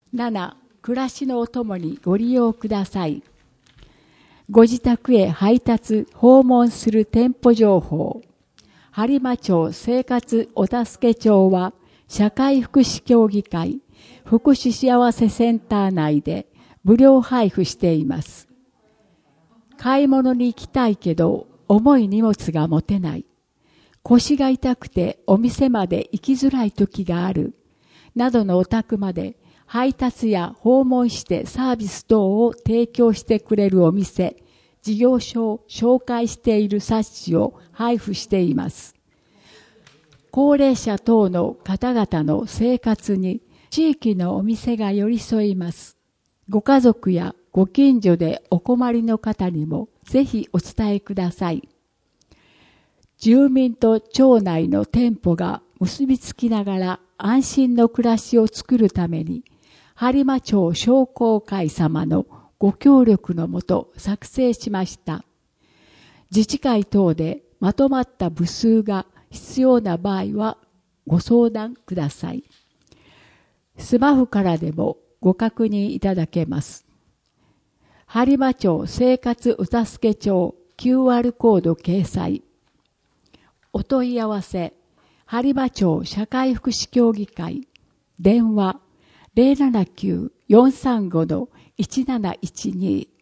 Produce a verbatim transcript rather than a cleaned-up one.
なな、暮らしのお供にご利用ください。ご自宅へ配達、訪問する店舗情報。播磨町生活お助け帳は、社会福祉協議会、福祉幸せセンター内で無料配布しています。買い物に行きたいけど、重い荷物が持てない。腰が痛くてお店まで行きづらい時がある。などのお宅まで配達や訪問してサービス等を提供してくれるお店、事業所を紹介している冊子を配布しています。高齢者等の方々の生活に地域のお店が寄り添います。ご家族やご近所でお困りの方にもぜひお伝えください。住民と町内の店舗が結びつきながら安心の暮らしを作るために、播磨町商工会様のご協力のもと作成しました。自治会等でまとまった部数が必要な場合はご相談ください。スマホからでもご確認いただけます。播磨町生活お助け帳 キューアール コード掲載。お問い合わせ、播磨町社会福祉協議会、電話 ゼロななきゅう よんさんご いちなないちに